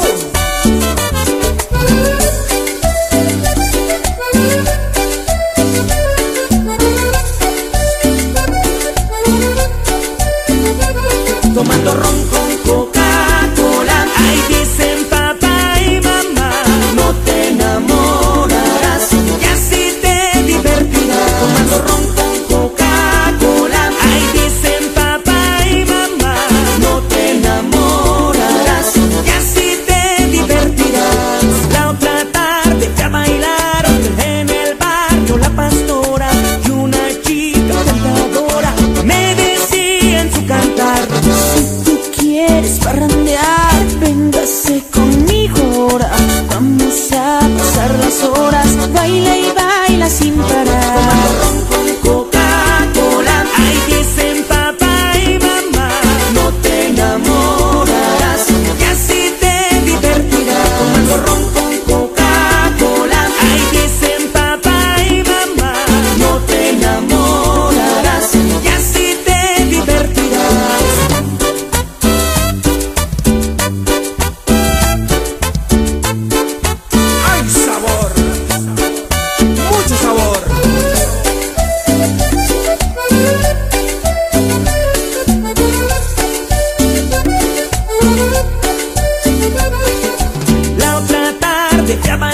Tomando ron con Coca-Cola. Ay, dicen papá y mamá, no te enamorarás, que así te divertirás. Tomando ron con Coca-Cola. Ay, dicen papá y mamá, no te enamorarás, que así te divertirás. La otra tarde fui a bailar en el barrio La Pastora, y una chica cantadora me decía en su cantar: si tú quieres parrandear, véngase conmigo ahora. Vamos a pasar las horas, baila y baila sin parar. Tomando ron con Coca-Cola. Ay, dicen papá y mamá, no te enamorarás, que así te divertirás. Tomando ron con Coca-Cola. Ay, dicen papá y mamá, no te enamorarás, que así te divertirás. ¡Ay, sabor! ¡Mucho sabor! La otra tarde fui a bailar